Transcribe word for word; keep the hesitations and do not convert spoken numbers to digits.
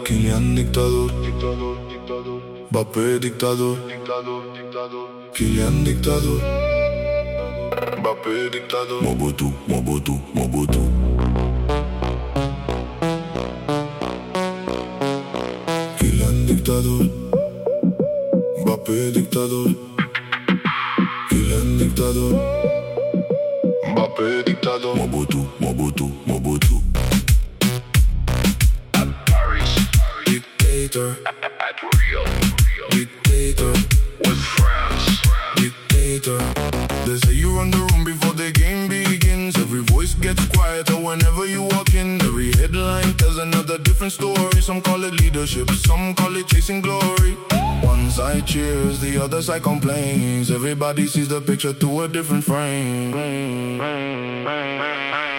Kylian dictador, Mbappé dictador, Kylian dictador, Mbappé dictador, Mobutu, Mobutu, Mobutu. Kylian dictador, Mbappé dictador, Kylian dictador, Mbappé dictador, Mobutu, Mobutu, Mobutu. At Paris, dictator. At Rio, dictator. With France, dictator. They say you run the room before the game begins. Every voice gets quieter whenever you walk in. Every headline tells another different story. Some call it leadership, some call it chasing glory. One side cheers, the other side complains. Everybody sees the picture through a different frame.